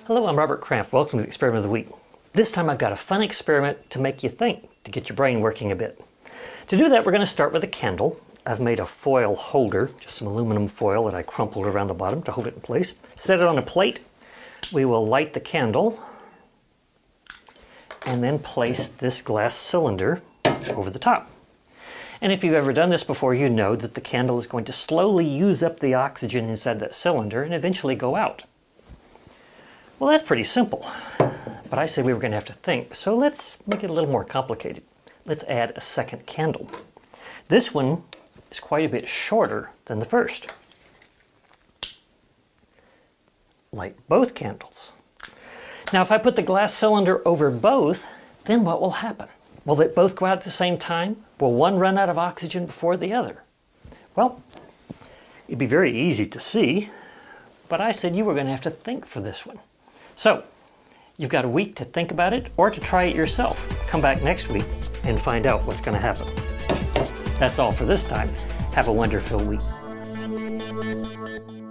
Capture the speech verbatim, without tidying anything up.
Hello, I'm Robert Kraft. Welcome to the Experiment of the Week. This time I've got a fun experiment to make you think, to get your brain working a bit. To do that, we're going to start with a candle. I've made a foil holder, just some aluminum foil that I crumpled around the bottom to hold it in place. Set it on a plate. We will light the candle and then place this glass cylinder over the top. And if you've ever done this before, you know that the candle is going to slowly use up the oxygen inside that cylinder and eventually go out. Well, that's pretty simple, but I said we were going to have to think, so let's make it a little more complicated. Let's add a second candle. This one is quite a bit shorter than the first. Light both candles. Now, if I put the glass cylinder over both, then what will happen? Will they both go out at the same time? Will one run out of oxygen before the other? Well, it'd be very easy to see, but I said you were going to have to think for this one. So, you've got a week to think about it or to try it yourself. Come back next week and find out what's going to happen. That's all for this time. Have a wonder-filled week.